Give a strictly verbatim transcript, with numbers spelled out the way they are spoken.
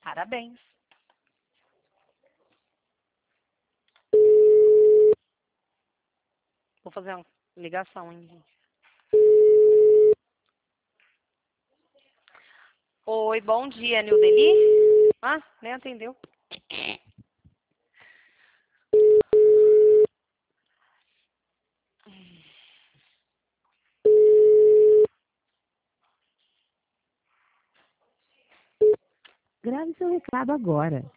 Parabéns. Vou fazer uma ligação, hein, gente. Oi, bom dia, Nildeli? Ah, nem atendeu. Grave seu recado agora.